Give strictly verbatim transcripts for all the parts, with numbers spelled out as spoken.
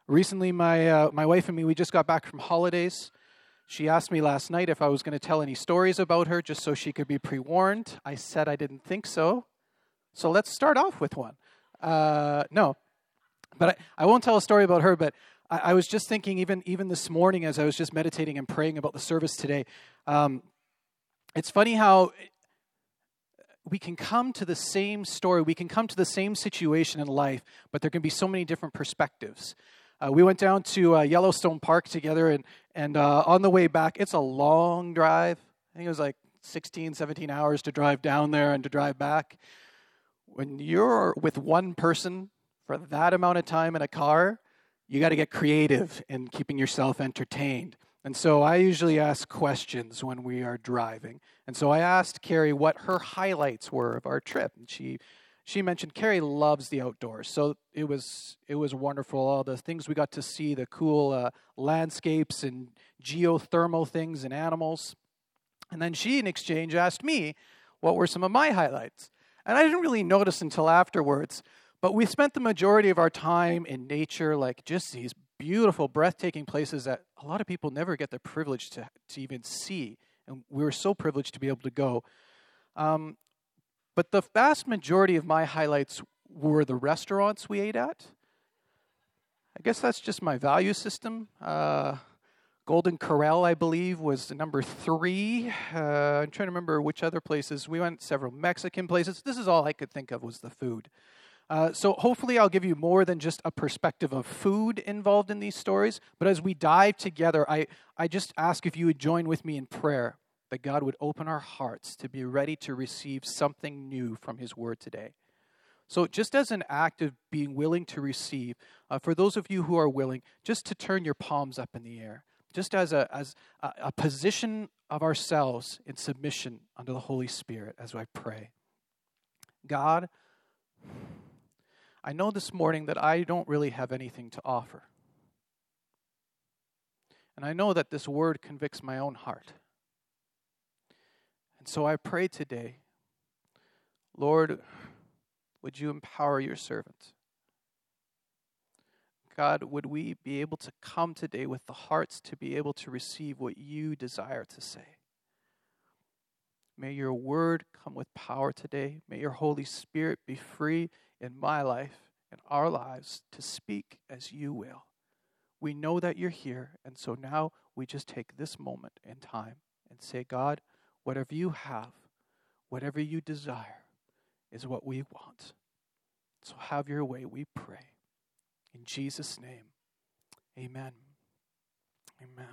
Recently, my uh, my wife and me, we just got back from holidays. She asked me last night if I was going to tell any stories about her, just so she could be pre-warned. I said I didn't think so. So let's start off with one. Uh, no, but I, I won't tell a story about her, but I, I was just thinking, even, even this morning as I was just meditating and praying about the service today, um, it's funny how we can come to the same story, we can come to the same situation in life, but there can be so many different perspectives. Uh, we went down to uh, Yellowstone Park together, and, and uh, on the way back, it's a long drive. I think it was like sixteen, seventeen hours to drive down there and to drive back. When you're with one person for that amount of time in a car, you got to get creative in keeping yourself entertained. And so I usually ask questions when we are driving. And so I asked Carrie what her highlights were of our trip. And she she mentioned Carrie loves the outdoors. So it was it was wonderful, all the things we got to see, the cool uh, landscapes and geothermal things and animals. And then she, in exchange, asked me what were some of my highlights. And I didn't really notice until afterwards, but we spent the majority of our time in nature, like just these beautiful, breathtaking places that a lot of people never get the privilege to, to even see. And we were so privileged to be able to go. Um, but the vast majority of my highlights were the restaurants we ate at. I guess that's just my value system. Uh, Golden Corral, I believe, was number three. Uh, I'm trying to remember which other places. We went several Mexican places. This is all I could think of was the food. Uh, so hopefully I'll give you more than just a perspective of food involved in these stories. But as we dive together, I, I just ask if you would join with me in prayer, that God would open our hearts to be ready to receive something new from His Word today. So just as an act of being willing to receive, uh, for those of you who are willing, just to turn your palms up in the air. Just as a as a, a position of ourselves in submission under the Holy Spirit as I pray. God, I know this morning that I don't really have anything to offer. And I know that this word convicts my own heart. And so I pray today, Lord, would you empower your servant? God, would we be able to come today with the hearts to be able to receive what you desire to say? May your word come with power today. May your Holy Spirit be free in my life and our lives to speak as you will. We know that you're here, and so now we just take this moment in time and say, God, whatever you have, whatever you desire is what we want. So have your way, we pray. In Jesus' name, amen. Amen.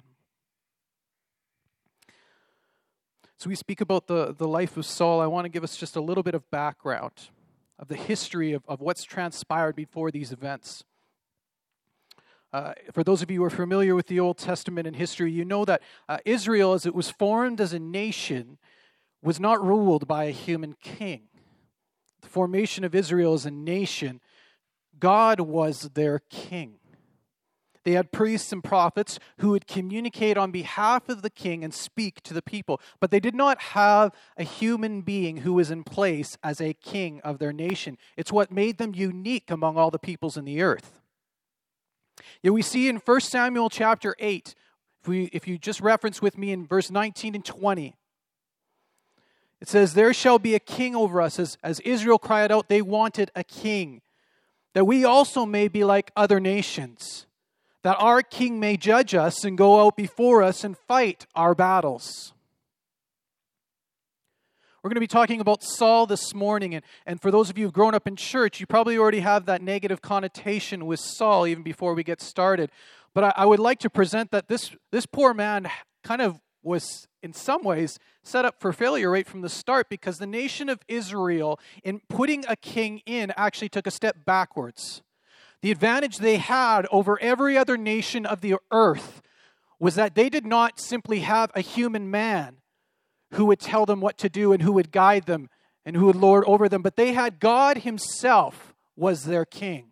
So we speak about the, the life of Saul. I want to give us just a little bit of background of the history of, of what's transpired before these events. Uh, for those of you who are familiar with the Old Testament and history, you know that uh, Israel, as it was formed as a nation, was not ruled by a human king. The formation of Israel as a nation, God was their king. They had priests and prophets who would communicate on behalf of the king and speak to the people. But they did not have a human being who was in place as a king of their nation. It's what made them unique among all the peoples in the earth. Yet we see in First Samuel chapter eight, if, we, if you just reference with me in verse nineteen and twenty, it says, "There shall be a king over us." As, as Israel cried out, they wanted a king. That we also may be like other nations, that our king may judge us and go out before us and fight our battles. We're going to be talking about Saul this morning, and, and for those of you who've grown up in church, you probably already have that negative connotation with Saul even before we get started. But I, I would like to present that this, this poor man kind of was, in some ways, set up for failure right from the start, because the nation of Israel, in putting a king in, actually took a step backwards. The advantage they had over every other nation of the earth was that they did not simply have a human man who would tell them what to do and who would guide them and who would lord over them, but they had God Himself was their king.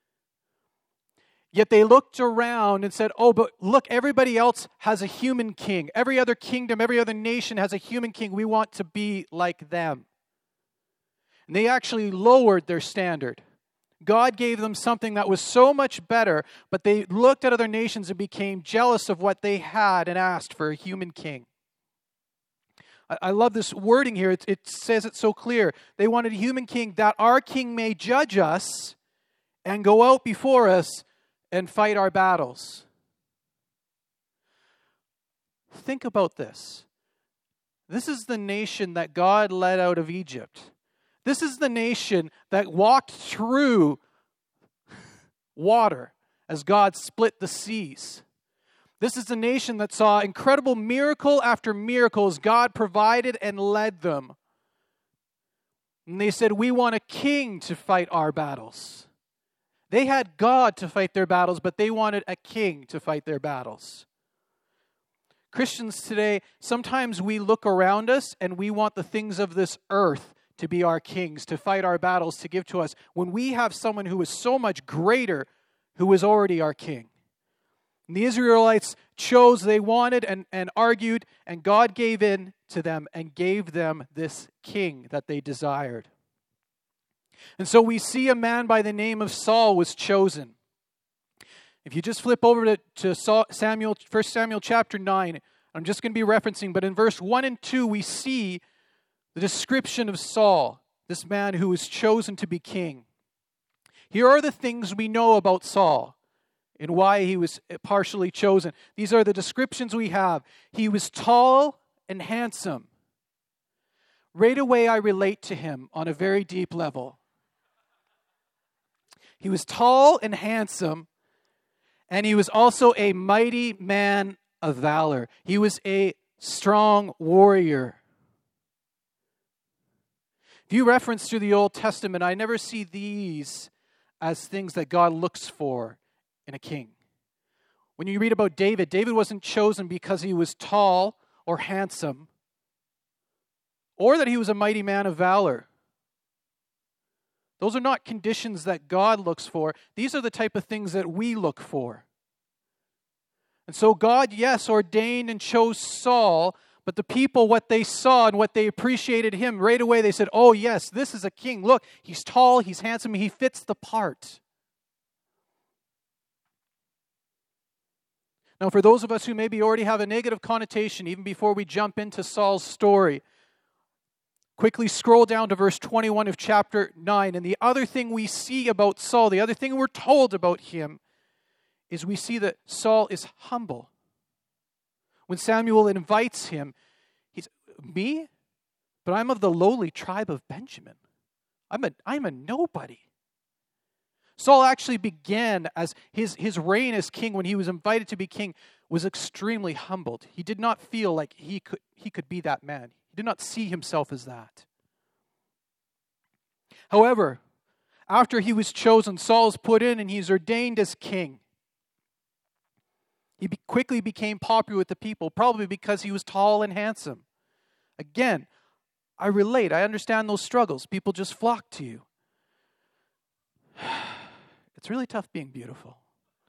Yet they looked around and said, oh, but look, everybody else has a human king. Every other kingdom, every other nation has a human king. We want to be like them. And they actually lowered their standard. God gave them something that was so much better, but they looked at other nations and became jealous of what they had and asked for a human king. I, I love this wording here. It, it says it so clear. They wanted a human king that our king may judge us and go out before us and fight our battles. Think about this. This is the nation that God led out of Egypt. This is the nation that walked through water as God split the seas. This is the nation that saw incredible miracle after miracle as God provided and led them. And they said, we want a king to fight our battles. They had God to fight their battles, but they wanted a king to fight their battles. Christians today, sometimes we look around us and we want the things of this earth to be our kings, to fight our battles, to give to us, when we have someone who is so much greater, who is already our king. And the Israelites chose, they wanted and, and argued, and God gave in to them and gave them this king that they desired. And so we see a man by the name of Saul was chosen. If you just flip over to, to Saul, Samuel, First Samuel chapter nine, I'm just going to be referencing, but in verse one and two we see the description of Saul, this man who was chosen to be king. Here are the things we know about Saul and why he was partially chosen. These are the descriptions we have. He was tall and handsome. Right away I relate to him on a very deep level. He was tall and handsome, and he was also a mighty man of valor. He was a strong warrior. If you reference to the Old Testament, I never see these as things that God looks for in a king. When you read about David, David wasn't chosen because he was tall or handsome, or that he was a mighty man of valor. Those are not conditions that God looks for. These are the type of things that we look for. And so God, yes, ordained and chose Saul, but the people, what they saw and what they appreciated him, right away they said, oh yes, this is a king. Look, he's tall, he's handsome, he fits the part. Now, for those of us who maybe already have a negative connotation, even before we jump into Saul's story, quickly scroll down to verse twenty-one of chapter nine. And the other thing we see about Saul, the other thing we're told about him, is we see that Saul is humble. When Samuel invites him, he's, me? But I'm of the lowly tribe of Benjamin. I'm a, I'm a nobody. Saul actually began as his, his reign as king, when he was invited to be king, was extremely humbled. He did not feel like he could, he could be that man. He did not see himself as that. However, after he was chosen, Saul is put in and he's ordained as king. He be- quickly became popular with the people, probably because he was tall and handsome. Again, I relate. I understand those struggles. People just flock to you. It's really tough being beautiful.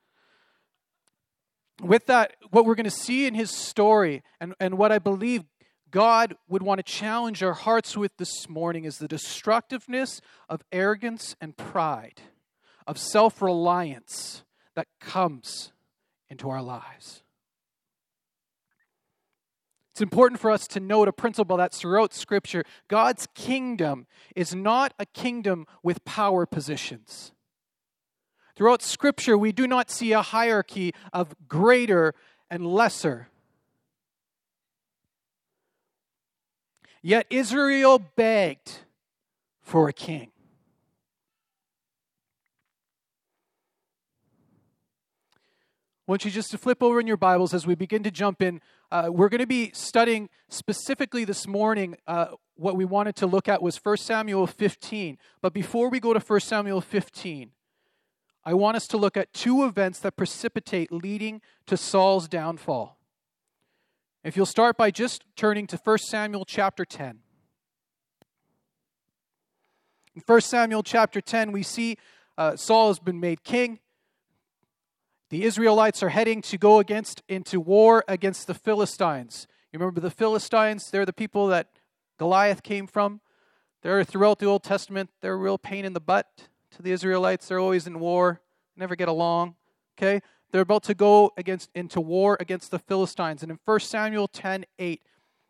With that, what we're going to see in his story, and, and what I believe God would want to challenge our hearts with this morning, is the destructiveness of arrogance and pride, of self-reliance that comes into our lives. It's important for us to note a principle that's throughout Scripture. God's kingdom is not a kingdom with power positions. Throughout Scripture, we do not see a hierarchy of greater and lesser. Yet Israel begged for a king. I want you just to flip over in your Bibles as we begin to jump in. Uh, we're going to be studying specifically this morning. Uh, what we wanted to look at was First Samuel fifteen. But before we go to First Samuel fifteen, I want us to look at two events that precipitate leading to Saul's downfall. If you'll start by just turning to First Samuel chapter ten. In First Samuel chapter ten, we see uh, Saul has been made king. The Israelites are heading to go against into war against the Philistines. You remember the Philistines? They're the people that Goliath came from. They're throughout the Old Testament. They're a real pain in the butt, to the Israelites. They're always in war, never get along. Okay? They're about to go against into war against the Philistines. And in First Samuel ten eight,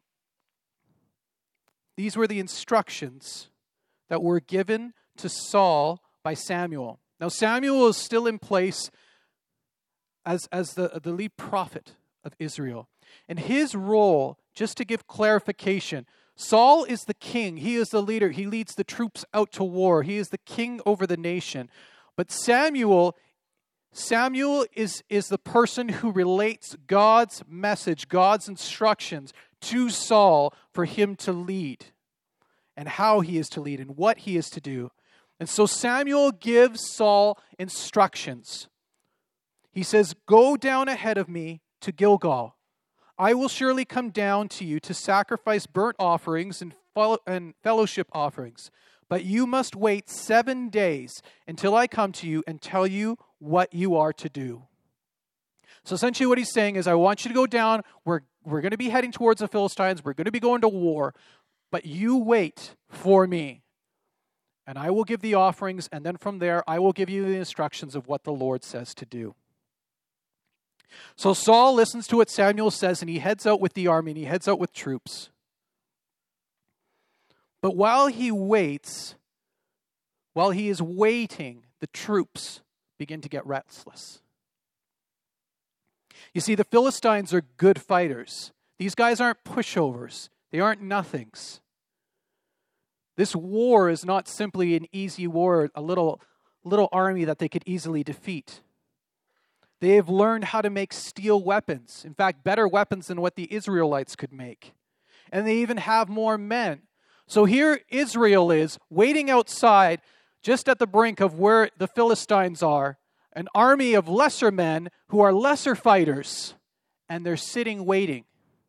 these were the instructions that were given to Saul by Samuel. Now, Samuel is still in place as, as the, the lead prophet of Israel. And his role, just to give clarification, Saul is the king. He is the leader. He leads the troops out to war. He is the king over the nation. But Samuel, Samuel is, is the person who relates God's message, God's instructions to Saul for him to lead, and how he is to lead, and what he is to do. And so Samuel gives Saul instructions. He says, "Go down ahead of me to Gilgal. I will surely come down to you to sacrifice burnt offerings and and fellowship offerings. But you must wait seven days until I come to you and tell you what you are to do." So essentially what he's saying is, I want you to go down. We're, we're going to be heading towards the Philistines. We're going to be going to war. But you wait for me. And I will give the offerings. And then from there, I will give you the instructions of what the Lord says to do. So Saul listens to what Samuel says, and he heads out with the army, and he heads out with troops. But while he waits, while he is waiting, the troops begin to get restless. You see, the Philistines are good fighters. These guys aren't pushovers. They aren't nothings. This war is not simply an easy war, a little, little army that they could easily defeat. They have learned how to make steel weapons. In fact, better weapons than what the Israelites could make. And they even have more men. So here Israel is waiting outside, just at the brink of where the Philistines are, an army of lesser men who are lesser fighters, and they're sitting waiting.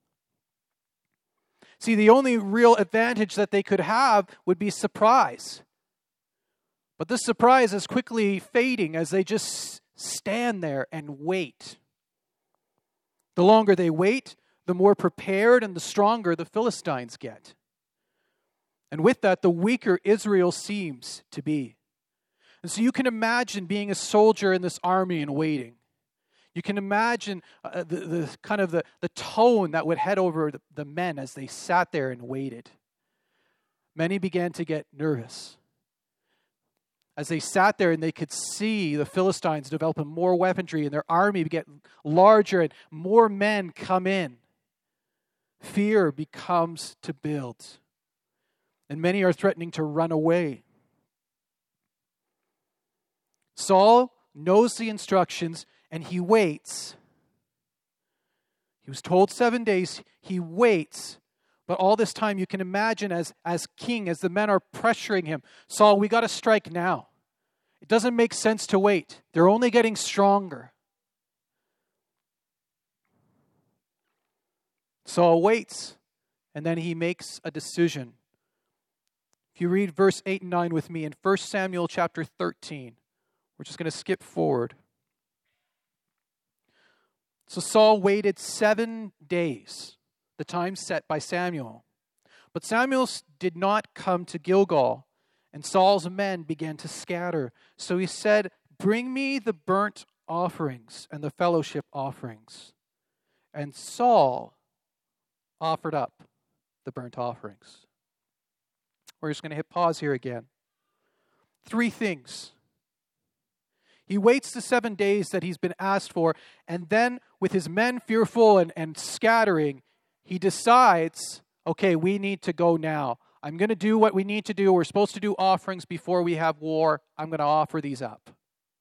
See, the only real advantage that they could have would be surprise. But this surprise is quickly fading as they just stand there and wait. The longer they wait, the more prepared and the stronger the Philistines get. And with that, the weaker Israel seems to be. And so you can imagine being a soldier in this army and waiting. You can imagine uh, the, the kind of the, the tone that would head over the, the men as they sat there and waited. Many began to get nervous. As they sat there and they could see the Philistines developing more weaponry and their army get larger and more men come in, fear becomes to build. And many are threatening to run away. Saul knows the instructions and he waits. He was told seven days. He waits. But all this time you can imagine as, as king, as the men are pressuring him, Saul, we got to strike now. It doesn't make sense to wait. They're only getting stronger. Saul waits, and then he makes a decision. If you read verse eight and nine with me in First Samuel chapter thirteen, we're just going to skip forward. So Saul waited seven days, the time set by Samuel. But Samuel did not come to Gilgal, and Saul's men began to scatter. So he said, "Bring me the burnt offerings and the fellowship offerings." And Saul offered up the burnt offerings. We're just going to hit pause here again. Three things. He waits the seven days that he's been asked for, and then with his men fearful and, and scattering, he decides, okay, we need to go now. I'm going to do what we need to do. We're supposed to do offerings before we have war. I'm going to offer these up.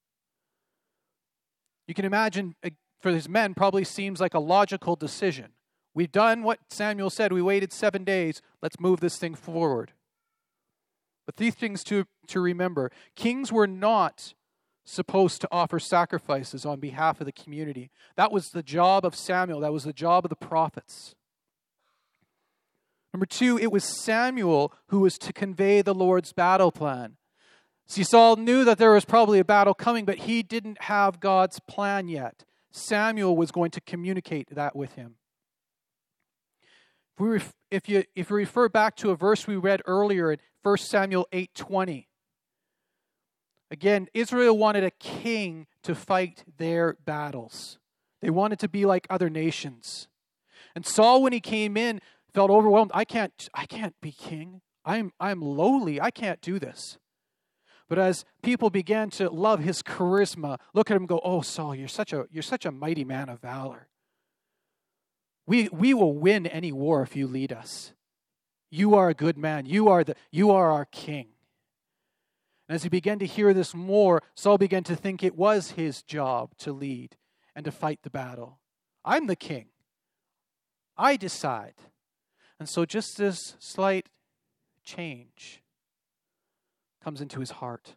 You can imagine, for his men, probably seems like a logical decision. We've done what Samuel said. We waited seven days. Let's move this thing forward. But these things to, to remember. Kings were not supposed to offer sacrifices on behalf of the community. That was the job of Samuel. That was the job of the prophets. Number two, it was Samuel who was to convey the Lord's battle plan. See, Saul knew that there was probably a battle coming, but he didn't have God's plan yet. Samuel was going to communicate that with him. If, we ref- if, you, if you refer back to a verse we read earlier in First Samuel eight twenty, Again, Israel wanted a king to fight their battles. They wanted to be like other nations. And Saul, when he came in, felt overwhelmed. I can't, I can't be king. I'm, I'm lowly. I can't do this. But as people began to love his charisma, look at him and go, oh, Saul, you're such a, you're such a mighty man of valor. We, we will win any war if you lead us. You are a good man. You are, the, you are our king. And as he began to hear this more, Saul began to think it was his job to lead and to fight the battle. I'm the king. I decide. And so just this slight change comes into his heart.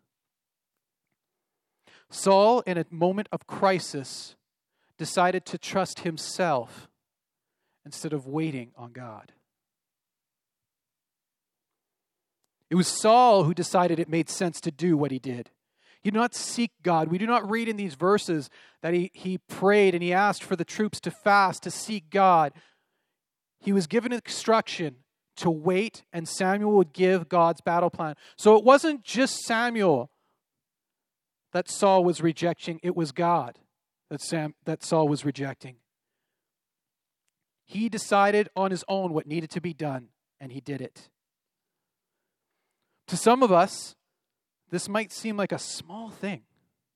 Saul, in a moment of crisis, decided to trust himself instead of waiting on God. It was Saul who decided it made sense to do what he did. He did not seek God. We do not read in these verses that he, he prayed and he asked for the troops to fast, to seek God. He was given instruction to wait, and Samuel would give God's battle plan. So it wasn't just Samuel that Saul was rejecting. It was God that, Sam, that Saul was rejecting. He decided on his own what needed to be done, and he did it. To some of us, this might seem like a small thing,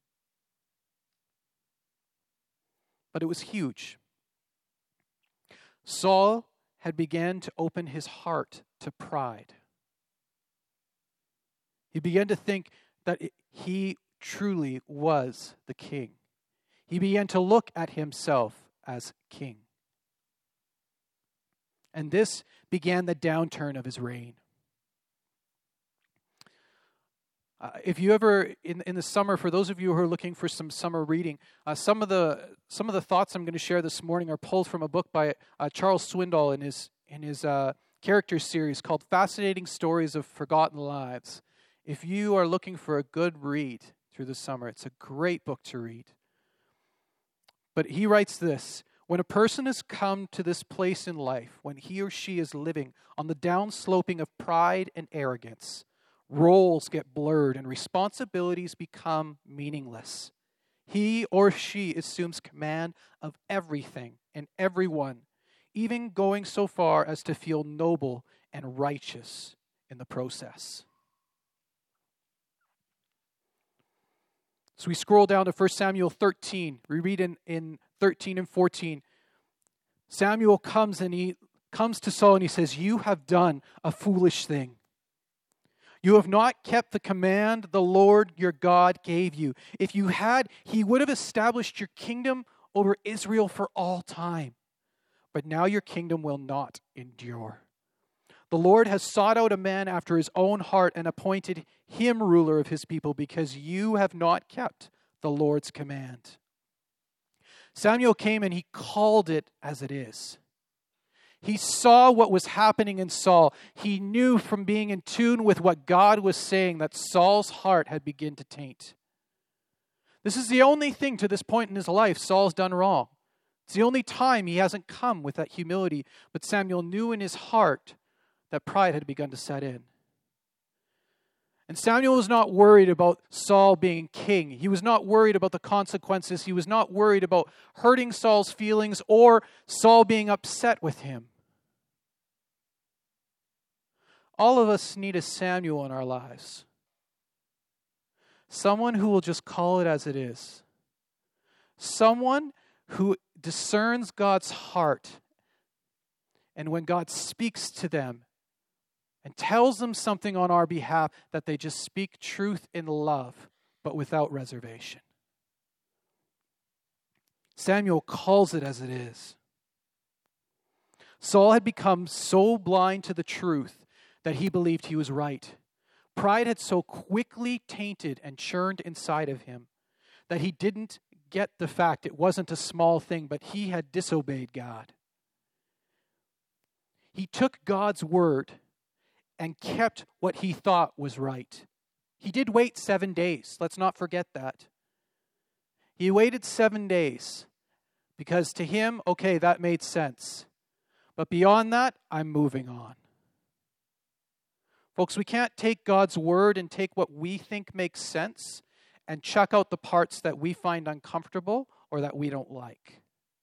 but it was huge. Saul had begun to open his heart to pride. He began to think that he truly was the king. He began to look at himself as king. And this began the downturn of his reign. Uh, if you ever, in in the summer, for those of you who are looking for some summer reading, uh, some of the some of the thoughts I'm going to share this morning are pulled from a book by uh, Charles Swindoll in his in his uh, character series called "Fascinating Stories of Forgotten Lives." If you are looking for a good read through the summer, it's a great book to read. But he writes this: when a person has come to this place in life, when he or she is living on the downsloping of pride and arrogance, roles get blurred and responsibilities become meaningless. He or she assumes command of everything and everyone, even going so far as to feel noble and righteous in the process. So we scroll down to First Samuel thirteen. We read in, in thirteen and fourteen. Samuel comes and he comes to Saul and he says, "You have done a foolish thing. You have not kept the command the Lord your God gave you. If you had, he would have established your kingdom over Israel for all time. But now your kingdom will not endure. The Lord has sought out a man after his own heart and appointed him ruler of his people because you have not kept the Lord's command." Samuel came and he called it as it is. He saw what was happening in Saul. He knew from being in tune with what God was saying that Saul's heart had begun to taint. This is the only thing to this point in his life Saul's done wrong. It's the only time he hasn't come with that humility. But Samuel knew in his heart that pride had begun to set in. And Samuel was not worried about Saul being king. He was not worried about the consequences. He was not worried about hurting Saul's feelings or Saul being upset with him. All of us need a Samuel in our lives. Someone who will just call it as it is. Someone who discerns God's heart. And when God speaks to them, and tells them something on our behalf, that they just speak truth in love, but without reservation. Samuel calls it as it is. Saul had become so blind to the truth that he believed he was right. Pride had so quickly tainted and churned inside of him that he didn't get the fact it wasn't a small thing, but he had disobeyed God. He took God's word and kept what he thought was right. He did wait seven days. Let's not forget that. He waited seven days because to him, okay, that made sense. But beyond that, I'm moving on. Folks, we can't take God's word and take what we think makes sense and chuck out the parts that we find uncomfortable or that we don't like.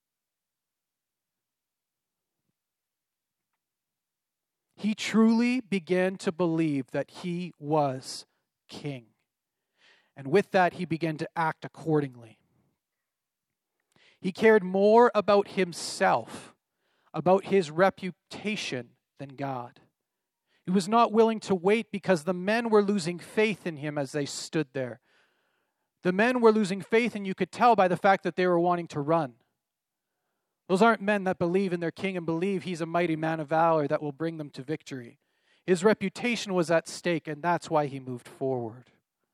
He truly began to believe that he was king. And with that, he began to act accordingly. He cared more about himself, about his reputation, than God. He was not willing to wait because the men were losing faith in him as they stood there. The men were losing faith, and you could tell by the fact that they were wanting to run. Those aren't men that believe in their king and believe he's a mighty man of valor that will bring them to victory. His reputation was at stake, and that's why he moved forward.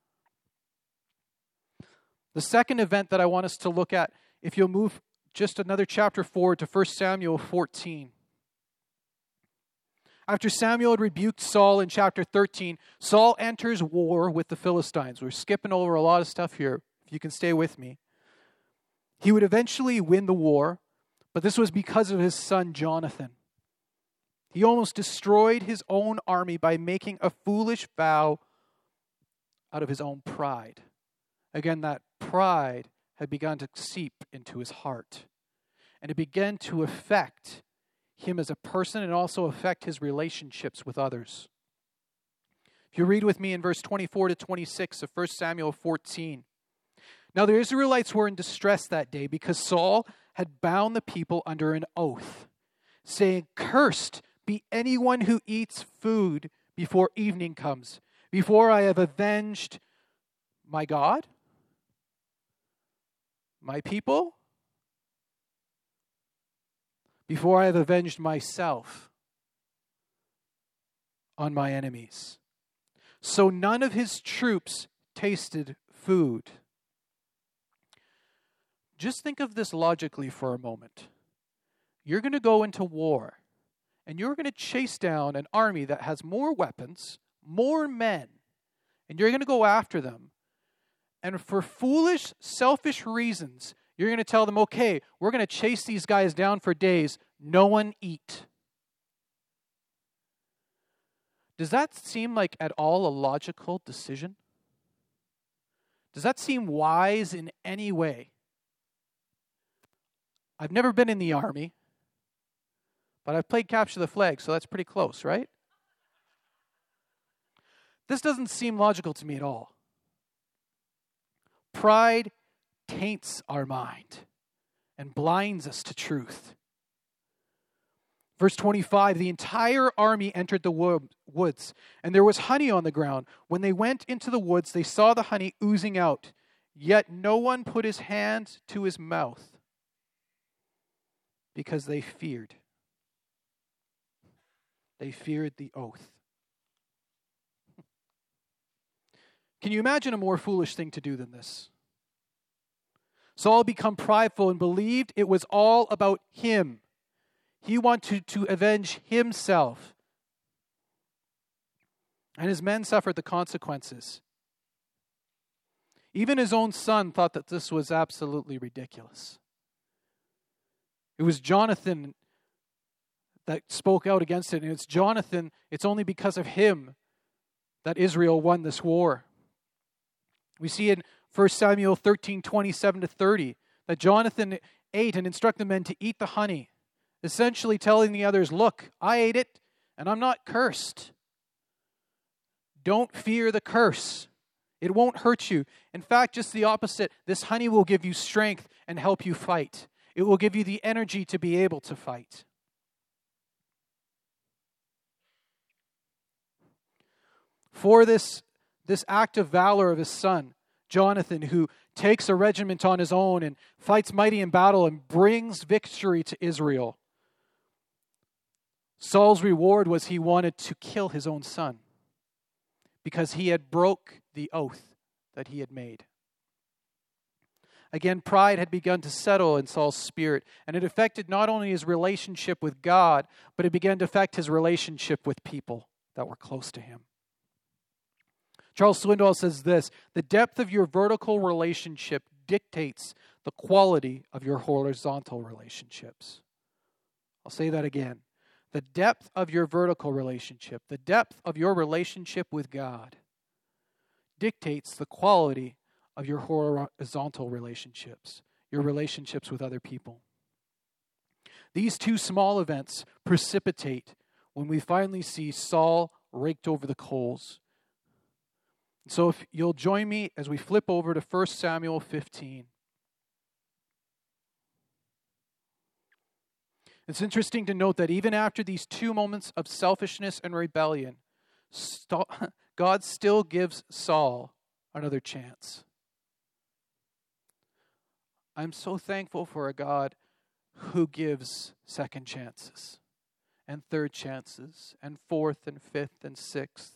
The second event that I want us to look at, if you'll move just another chapter forward to First Samuel fourteen. After Samuel had rebuked Saul in chapter thirteen, Saul enters war with the Philistines. We're skipping over a lot of stuff here, if you can stay with me. He would eventually win the war, but this was because of his son Jonathan. He almost destroyed his own army by making a foolish vow out of his own pride. Again, that pride had begun to seep into his heart, and it began to affect him as a person and also affect his relationships with others. If you read with me in verse twenty-four to twenty-six of First Samuel fourteen. Now the Israelites were in distress that day because Saul had bound the people under an oath, saying, "Cursed be anyone who eats food before evening comes, before I have avenged my God, my people, before I have avenged myself on my enemies." So none of his troops tasted food. Just think of this logically for a moment. You're going to go into war, and you're going to chase down an army that has more weapons, more men, and you're going to go after them. And for foolish, selfish reasons, you're going to tell them, okay, we're going to chase these guys down for days. No one eat. Does that seem like at all a logical decision? Does that seem wise in any way? I've never been in the army, but I've played capture the flag, so that's pretty close, right? This doesn't seem logical to me at all. Pride taints our mind and blinds us to truth. Verse twenty-five, the entire army entered the woods, and there was honey on the ground. When they went into the woods, they saw the honey oozing out, yet no one put his hand to his mouth because they feared. They feared the oath. Can you imagine a more foolish thing to do than this? Saul became prideful and believed it was all about him. He wanted to avenge himself. And his men suffered the consequences. Even his own son thought that this was absolutely ridiculous. It was Jonathan that spoke out against it. And it's Jonathan, it's only because of him that Israel won this war. We see in First Samuel thirteen, twenty-seven to thirty, that Jonathan ate and instructed the men to eat the honey, essentially telling the others, look, I ate it and I'm not cursed. Don't fear the curse. It won't hurt you. In fact, just the opposite. This honey will give you strength and help you fight. It will give you the energy to be able to fight. For this, this act of valor of his son, Jonathan, who takes a regiment on his own and fights mighty in battle and brings victory to Israel, Saul's reward was he wanted to kill his own son because he had broke the oath that he had made. Again, pride had begun to settle in Saul's spirit, and it affected not only his relationship with God, but it began to affect his relationship with people that were close to him. Charles Swindoll says this, the depth of your vertical relationship dictates the quality of your horizontal relationships. I'll say that again. The depth of your vertical relationship, the depth of your relationship with God, dictates the quality of your horizontal relationships, your relationships with other people. These two small events precipitate when we finally see Saul raked over the coals. So if you'll join me as we flip over to First Samuel fifteen. It's interesting to note that even after these two moments of selfishness and rebellion, God still gives Saul another chance. I'm so thankful for a God who gives second chances and third chances and fourth and fifth and sixth.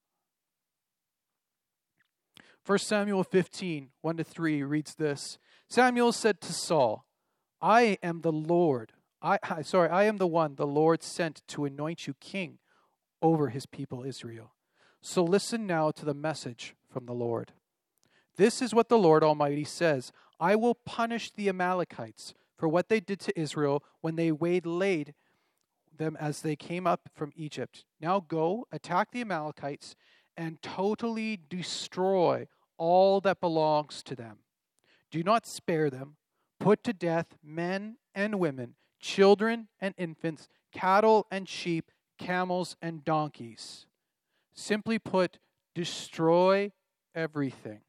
First Samuel fifteen, one to three reads this. Samuel said to Saul, I am the Lord. I, I sorry, I am the one the Lord sent to anoint you king over his people Israel. So listen now to the message from the Lord. This is what the Lord Almighty says. I will punish the Amalekites for what they did to Israel when they waylaid them as they came up from Egypt. Now go, attack the Amalekites, and totally destroy all that belongs to them. Do not spare them. Put to death men and women, children and infants, cattle and sheep, camels and donkeys. Simply put, destroy everything.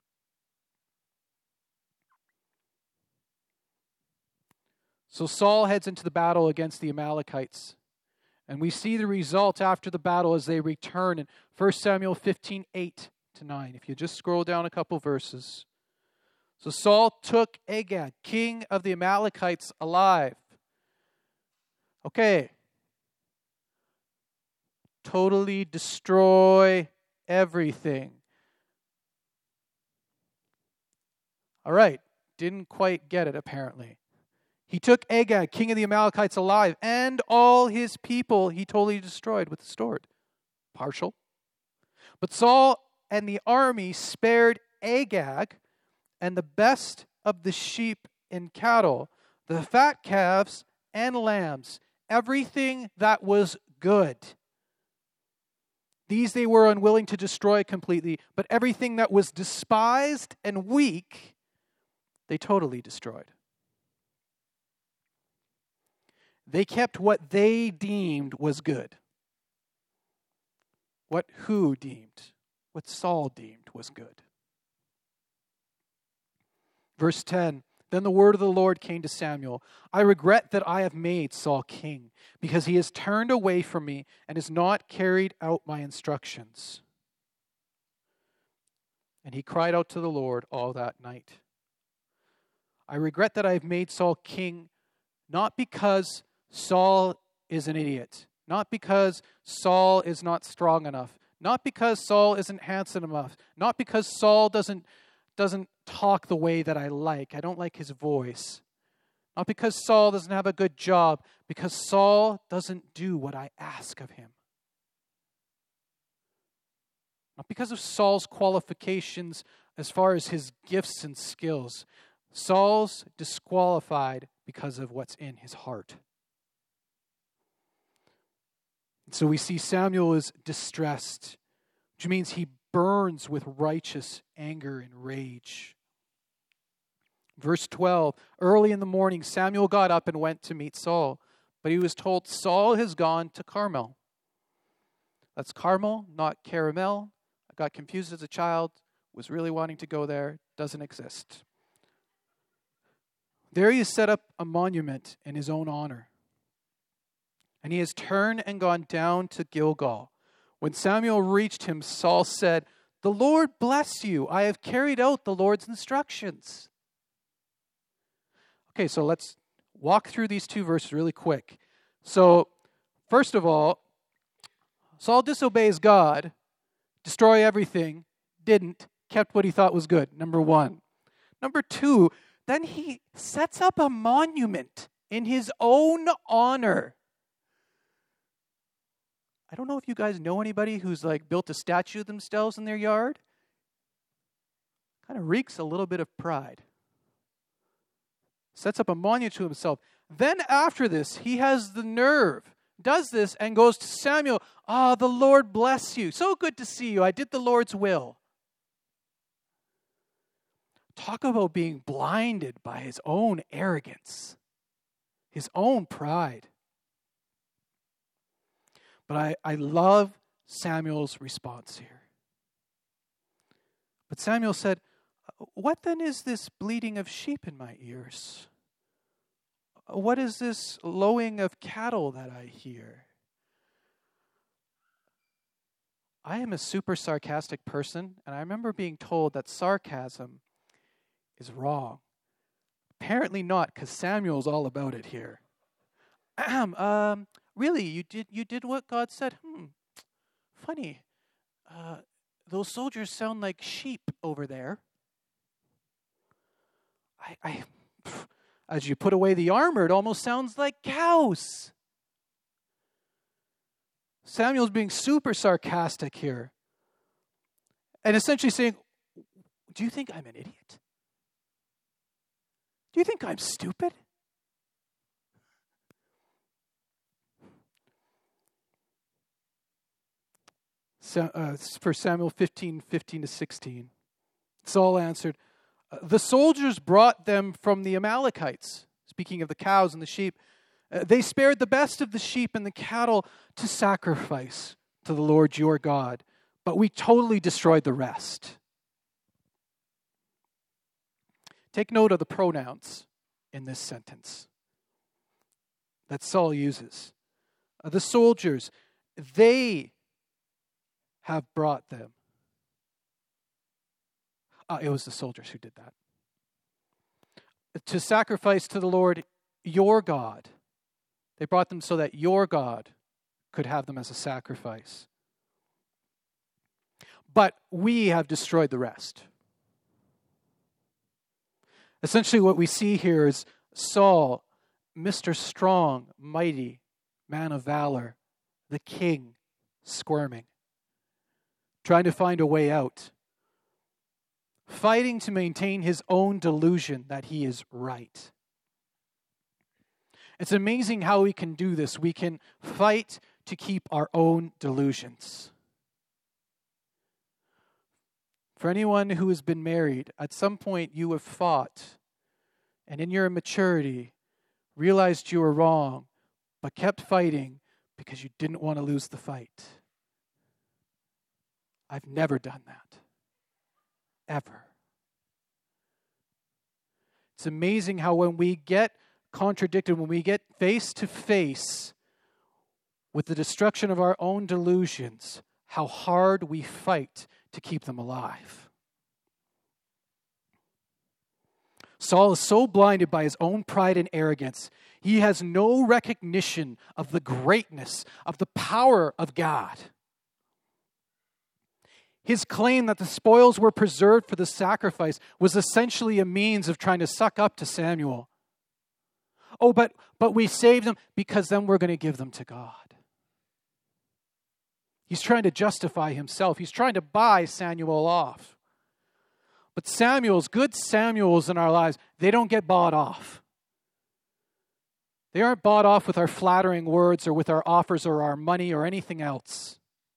So Saul heads into the battle against the Amalekites. And we see the result after the battle as they return in First Samuel fifteen, eight to nine. If you just scroll down a couple verses. So Saul took Agag, king of the Amalekites, alive. Okay. Totally destroy everything. All right. Didn't quite get it, apparently. He took Agag, king of the Amalekites, alive, and all his people he totally destroyed with the sword. Partial. But Saul and the army spared Agag and the best of the sheep and cattle, the fat calves and lambs, everything that was good. These they were unwilling to destroy completely, but everything that was despised and weak, they totally destroyed. They kept what they deemed was good. What who deemed, what Saul deemed was good. Verse ten, then the word of the Lord came to Samuel. I regret that I have made Saul king, because he has turned away from me and has not carried out my instructions. And he cried out to the Lord all that night. I regret that I have made Saul king, not because Saul is an idiot, not because Saul is not strong enough, not because Saul isn't handsome enough, not because Saul doesn't doesn't talk the way that I like. I don't like his voice. Not because Saul doesn't have a good job, because Saul doesn't do what I ask of him. Not because of Saul's qualifications as far as his gifts and skills. Saul's disqualified because of what's in his heart. So we see Samuel is distressed, which means he burns with righteous anger and rage. Verse twelve, early in the morning, Samuel got up and went to meet Saul, but he was told, Saul has gone to Carmel. That's Carmel, not caramel. I got confused as a child, was really wanting to go there, doesn't exist. There he has set up a monument in his own honor. And he has turned and gone down to Gilgal. When Samuel reached him, Saul said, the Lord bless you. I have carried out the Lord's instructions. Okay, so let's walk through these two verses really quick. So, first of all, Saul disobeys God, destroy everything, didn't, kept what he thought was good, number one. Number two, then he sets up a monument in his own honor. I don't know if you guys know anybody who's like built a statue of themselves in their yard. Kind of reeks a little bit of pride. Sets up a monument to himself. Then after this, he has the nerve, does this, and goes to Samuel. Ah, oh, the Lord bless you. So good to see you. I did the Lord's will. Talk about being blinded by his own arrogance, his own pride. But I, I love Samuel's response here. But Samuel said, "What then is this bleating of sheep in my ears? What is this lowing of cattle that I hear?" I am a super sarcastic person, and I remember being told that sarcasm is wrong. Apparently not, because Samuel's all about it here. um, really, you did you did what God said? Hmm, funny. Uh, those soldiers sound like sheep over there. I, I, as you put away the armor, it almost sounds like cows. Samuel's being super sarcastic here. And essentially saying, do you think I'm an idiot? Do you think I'm stupid? So, uh, for Samuel fifteen, fifteen to sixteen. Saul answered, "The soldiers brought them from the Amalekites," speaking of the cows and the sheep. Uh, "they spared the best of the sheep and the cattle to sacrifice to the Lord your God, but we totally destroyed the rest." Take note of the pronouns in this sentence that Saul uses. Uh, the soldiers, they have brought them. Uh, it was the soldiers who did that. To sacrifice to the Lord your God. They brought them so that your God could have them as a sacrifice. But we have destroyed the rest. Essentially what we see here is Saul, Mister Strong, mighty, man of valor, the king, squirming, trying to find a way out, fighting to maintain his own delusion that he is right. It's amazing how we can do this. We can fight to keep our own delusions. For anyone who has been married, at some point you have fought, and in your immaturity, realized you were wrong, but kept fighting because you didn't want to lose the fight. I've never done that. Ever. It's amazing how when we get contradicted, when we get face to face with the destruction of our own delusions, how hard we fight to keep them alive. Saul is so blinded by his own pride and arrogance, he has no recognition of the greatness, of the power of God. His claim that the spoils were preserved for the sacrifice was essentially a means of trying to suck up to Samuel. Oh, but, but we saved them because then we're going to give them to God. He's trying to justify himself. He's trying to buy Samuel off. But Samuels, good Samuels in our lives, they don't get bought off. They aren't bought off with our flattering words or with our offers or our money or anything else.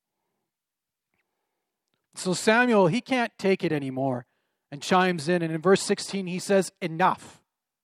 So Samuel, he can't take it anymore and chimes in. And in verse sixteen, he says, enough.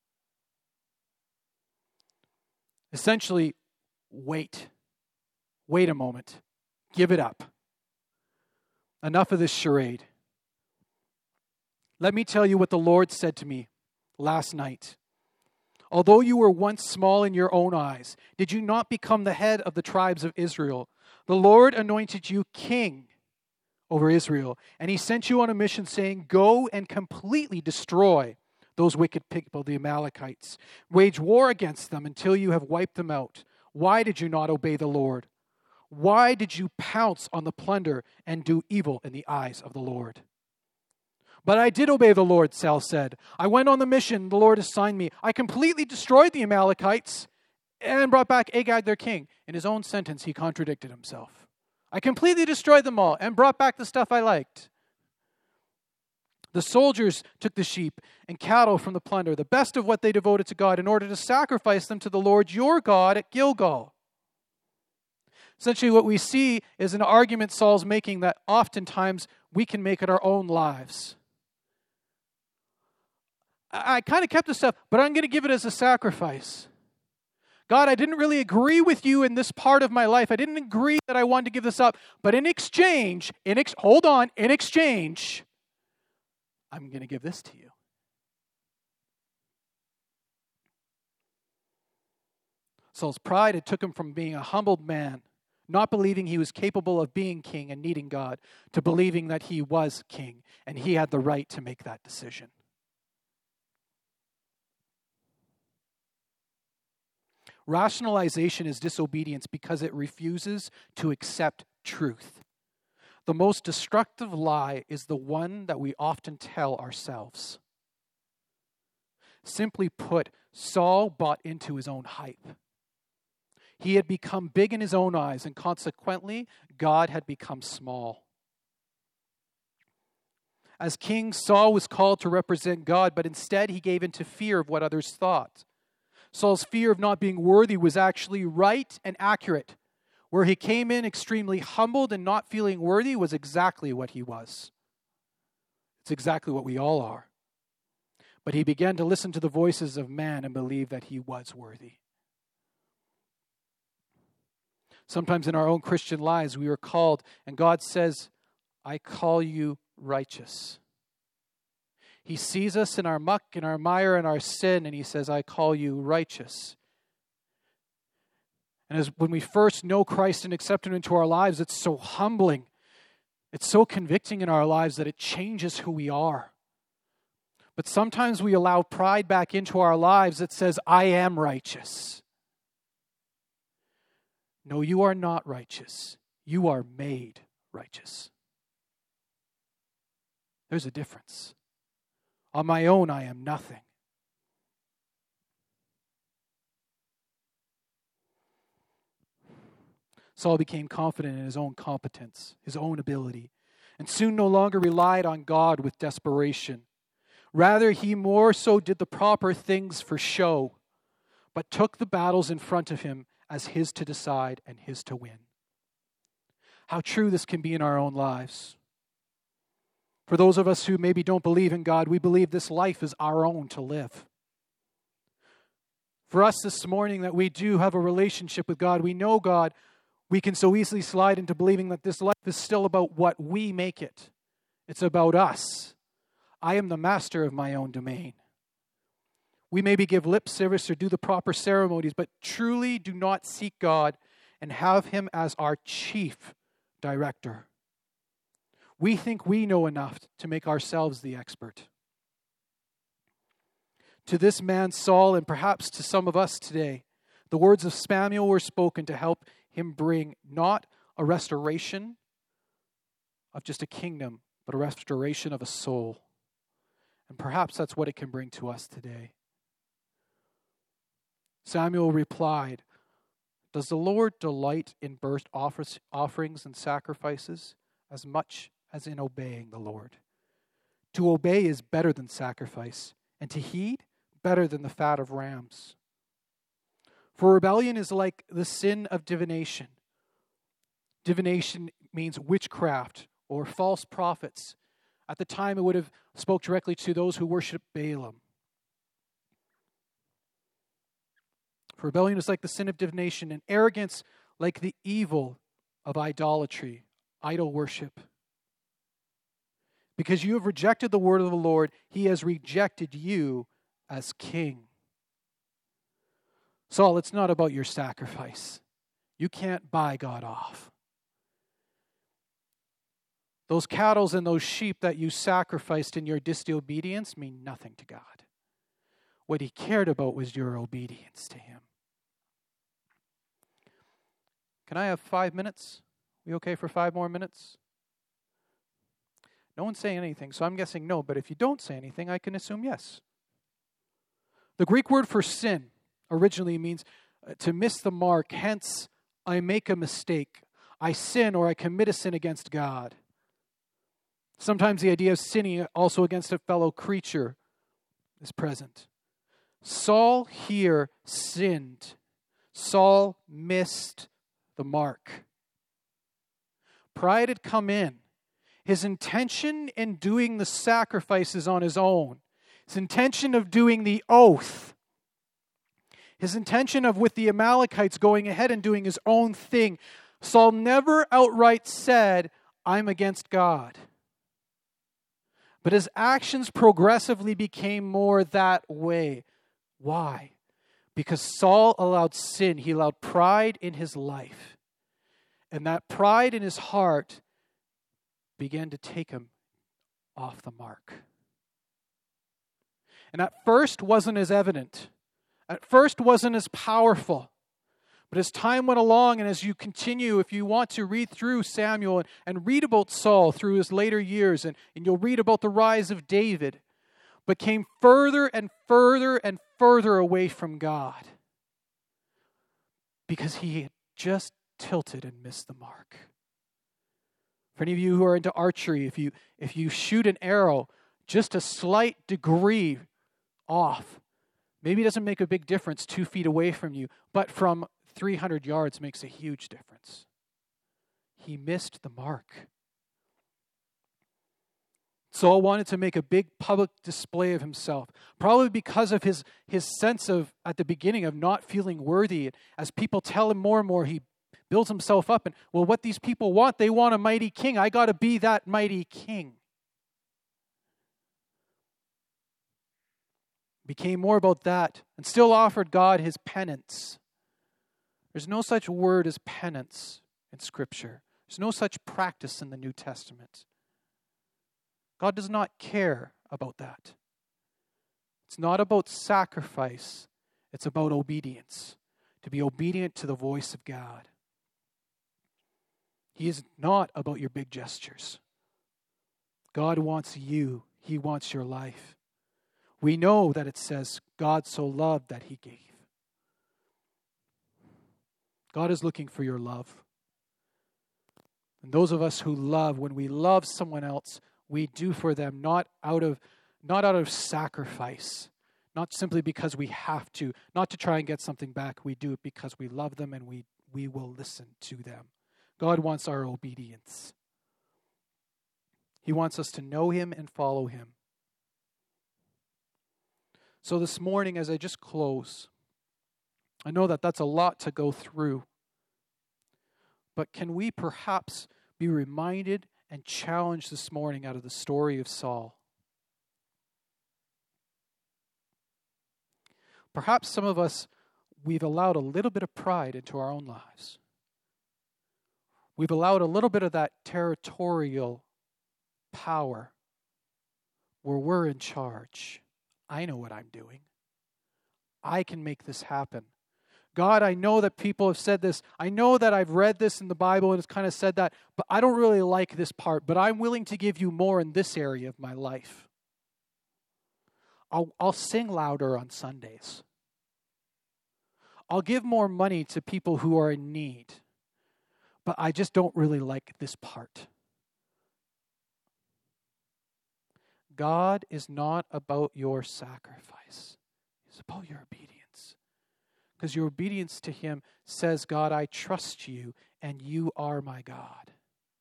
Essentially, wait. Wait a moment. Give it up. Enough of this charade. Let me tell you what the Lord said to me last night. Although you were once small in your own eyes, did you not become the head of the tribes of Israel? The Lord anointed you king over Israel, and he sent you on a mission saying, go and completely destroy those wicked people, the Amalekites. Wage war against them until you have wiped them out. Why did you not obey the Lord? Why did you pounce on the plunder and do evil in the eyes of the Lord? But I did obey the Lord, Saul said. I went on the mission the Lord assigned me. I completely destroyed the Amalekites and brought back Agag, their king. In his own sentence, he contradicted himself. I completely destroyed them all and brought back the stuff I liked. The soldiers took the sheep and cattle from the plunder, the best of what they devoted to God, in order to sacrifice them to the Lord your God at Gilgal. Essentially, what we see is an argument Saul's making that oftentimes we can make in our own lives. I, I kind of kept the stuff, but I'm going to give it as a sacrifice. God, I didn't really agree with you in this part of my life. I didn't agree that I wanted to give this up. But in exchange, in ex- hold on, in exchange, I'm going to give this to you. Saul's pride had took him from being a humbled man, not believing he was capable of being king and needing God, to believing that he was king and he had the right to make that decision. Rationalization is disobedience because it refuses to accept truth. The most destructive lie is the one that we often tell ourselves. Simply put, Saul bought into his own hype. He had become big in his own eyes, and consequently, God had become small. As king, Saul was called to represent God, but instead he gave into fear of what others thought. Saul's fear of not being worthy was actually right and accurate. Where he came in extremely humbled and not feeling worthy was exactly what he was. It's exactly what we all are. But he began to listen to the voices of man and believe that he was worthy. Sometimes in our own Christian lives, we are called, and God says, I call you righteous. He sees us in our muck, in our mire, in our sin, and he says, I call you righteous. And as when we first know Christ and accept him into our lives, it's so humbling. It's so convicting in our lives that it changes who we are. But sometimes we allow pride back into our lives that says, I am righteous. No, you are not righteous. You are made righteous. There's a difference. On my own, I am nothing. Saul became confident in his own competence, his own ability, and soon no longer relied on God with desperation. Rather, he more so did the proper things for show, but took the battles in front of him as his to decide and his to win. How true this can be in our own lives. For those of us who maybe don't believe in God, we believe this life is our own to live. For us this morning that we do have a relationship with God, we know God, we can so easily slide into believing that this life is still about what we make it. It's about us. I am the master of my own domain. We maybe give lip service or do the proper ceremonies, but truly do not seek God and have him as our chief director. We think we know enough to make ourselves the expert. To this man Saul, and perhaps to some of us today, the words of Samuel were spoken to help him bring not a restoration of just a kingdom, but a restoration of a soul. And perhaps that's what it can bring to us today. Samuel replied, does the Lord delight in burnt offerings and sacrifices as much as in obeying the Lord? To obey is better than sacrifice, and to heed better than the fat of rams. For rebellion is like the sin of divination. Divination means witchcraft or false prophets. At the time, it would have spoke directly to those who worship Balaam. For rebellion is like the sin of divination, and arrogance like the evil of idolatry, idol worship. Because you have rejected the word of the Lord, he has rejected you as king. Saul, it's not about your sacrifice. You can't buy God off. Those cattle and those sheep that you sacrificed in your disobedience mean nothing to God. What he cared about was your obedience to him. Can I have five minutes? We okay for five more minutes? No one's saying anything, so I'm guessing no, but if you don't say anything, I can assume yes. The Greek word for sin originally means to miss the mark, hence, I make a mistake. I sin or I commit a sin against God. Sometimes the idea of sinning also against a fellow creature is present. Saul here sinned. Saul missed the mark. Pride had come in. His intention in doing the sacrifices on his own his intention of doing the oath, his intention of with the Amalekites going ahead and doing his own thing. Saul never outright said, I'm against God. But his actions progressively became more that way. Why? Because Saul allowed sin. He allowed pride in his life. And that pride in his heart began to take him off the mark. And at first wasn't as evident. At first wasn't as powerful. But as time went along and as you continue, if you want to read through Samuel and, and read about Saul through his later years, and, and you'll read about the rise of David, but came further and further and further away from God because he had just tilted and missed the mark. For any of you who are into archery, if you if you shoot an arrow just a slight degree off, maybe it doesn't make a big difference two feet away from you, but from three hundred yards makes a huge difference. He missed the mark. Saul wanted to make a big public display of himself, probably because of his, his sense of, at the beginning, of not feeling worthy. As people tell him more and more, he builds himself up. And, well, what these people want, they want a mighty king. I got to be that mighty king. Became more about that and still offered God his penance. There's no such word as penance in Scripture. There's no such practice in the New Testament. God does not care about that. It's not about sacrifice. It's about obedience. To be obedient to the voice of God. He is not about your big gestures. God wants you. He wants your life. We know that it says, God so loved that he gave. God is looking for your love. And those of us who love, when we love someone else, we do for them not out of not out of sacrifice, not simply because we have to, not to try and get something back. We do it because we love them and we, we will listen to them. God wants our obedience. He wants us to know him and follow him. So this morning, as I just close, I know that that's a lot to go through. But can we perhaps be reminded and challenged this morning out of the story of Saul? Perhaps some of us, we've allowed a little bit of pride into our own lives. We've allowed a little bit of that territorial power where we're in charge. I know what I'm doing. I can make this happen. God, I know that people have said this. I know that I've read this in the Bible and it's kind of said that, but I don't really like this part, but I'm willing to give you more in this area of my life. I'll, I'll sing louder on Sundays. I'll give more money to people who are in need, but I just don't really like this part. God is not about your sacrifice. He's about your obedience. Because your obedience to him says, God, I trust you and you are my God.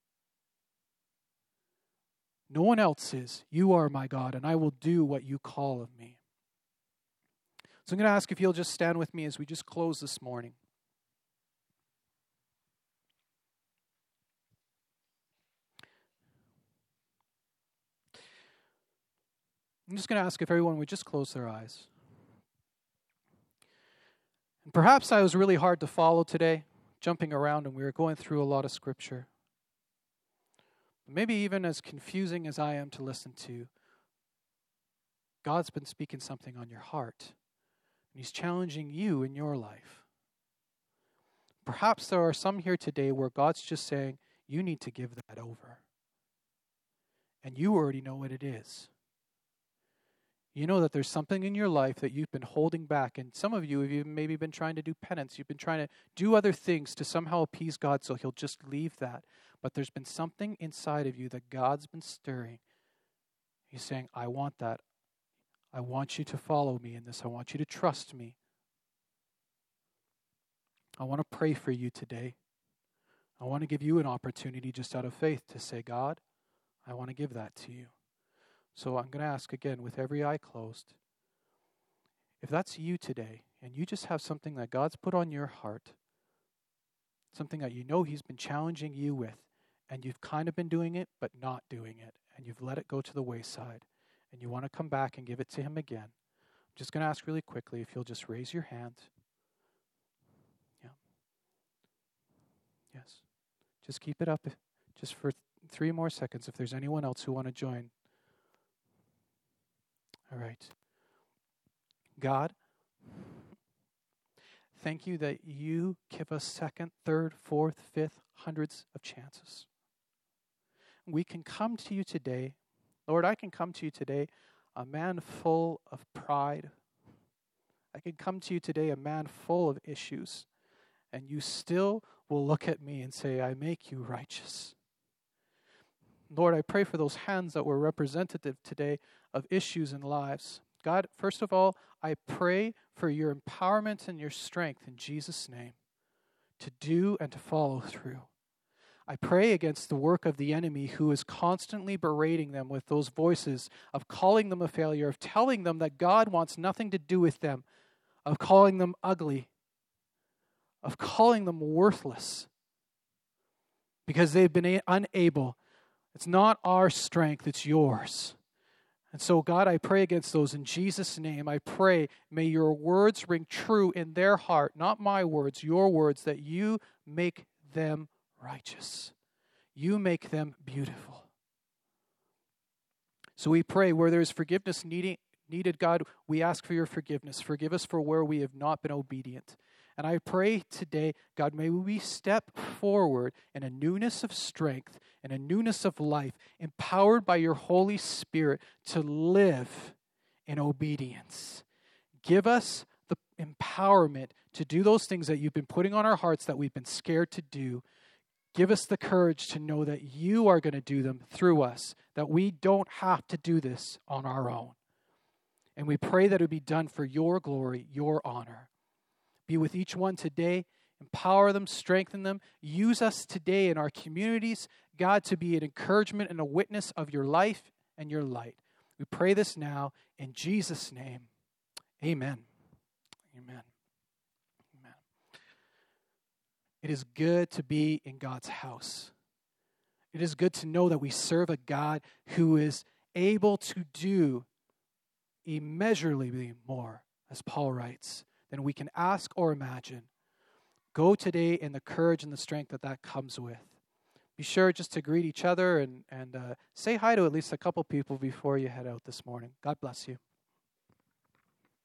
No one else is. You are my God and I will do what you call of me. So I'm going to ask if you'll just stand with me as we just close this morning. I'm just going to ask if everyone would just close their eyes. And perhaps I was really hard to follow today, jumping around, and we were going through a lot of scripture. Maybe even as confusing as I am to listen to, God's been speaking something on your heart. And he's challenging you in your life. Perhaps there are some here today where God's just saying, you need to give that over. And you already know what it is. You know that there's something in your life that you've been holding back. And some of you have even maybe been trying to do penance. You've been trying to do other things to somehow appease God so he'll just leave that. But there's been something inside of you that God's been stirring. He's saying, I want that. I want you to follow me in this. I want you to trust me. I want to pray for you today. I want to give you an opportunity just out of faith to say, God, I want to give that to you. So I'm going to ask again with every eye closed. If that's you today and you just have something that God's put on your heart, something that you know He's been challenging you with, and you've kind of been doing it but not doing it, and you've let it go to the wayside, and you want to come back and give it to Him again, I'm just going to ask really quickly if you'll just raise your hand. Yeah. Yes. Just keep it up just for th- three more seconds if there's anyone else who want to join. All right. God, thank you that you give us second, third, fourth, fifth, hundreds of chances. We can come to you today. Lord, I can come to you today, a man full of pride. I can come to you today, a man full of issues. And you still will look at me and say, I make you righteous. Lord, I pray for those hands that were representative today of issues in lives. God, first of all, I pray for your empowerment and your strength in Jesus' name to do and to follow through. I pray against the work of the enemy who is constantly berating them with those voices of calling them a failure, of telling them that God wants nothing to do with them, of calling them ugly, of calling them worthless because they've been a- unable. It's not our strength, it's yours. And so, God, I pray against those in Jesus' name. I pray, may your words ring true in their heart, not my words, your words, that you make them righteous. You make them beautiful. So we pray where there is forgiveness needing, needed, God, we ask for your forgiveness. Forgive us for where we have not been obedient. And I pray today, God, may we step forward in a newness of strength and a newness of life, empowered by your Holy Spirit to live in obedience. Give us the empowerment to do those things that you've been putting on our hearts that we've been scared to do. Give us the courage to know that you are going to do them through us, that we don't have to do this on our own. And we pray that it would be done for your glory, your honor. Be with each one today. Empower them, strengthen them. Use us today in our communities, God, to be an encouragement and a witness of your life and your light. We pray this now in Jesus' name. Amen. Amen. Amen. It is good to be in God's house. It is good to know that we serve a God who is able to do immeasurably more, as Paul writes, than we can ask or imagine. Go today in the courage and the strength that that comes with. Be sure just to greet each other and, and uh, say hi to at least a couple people before you head out this morning. God bless you.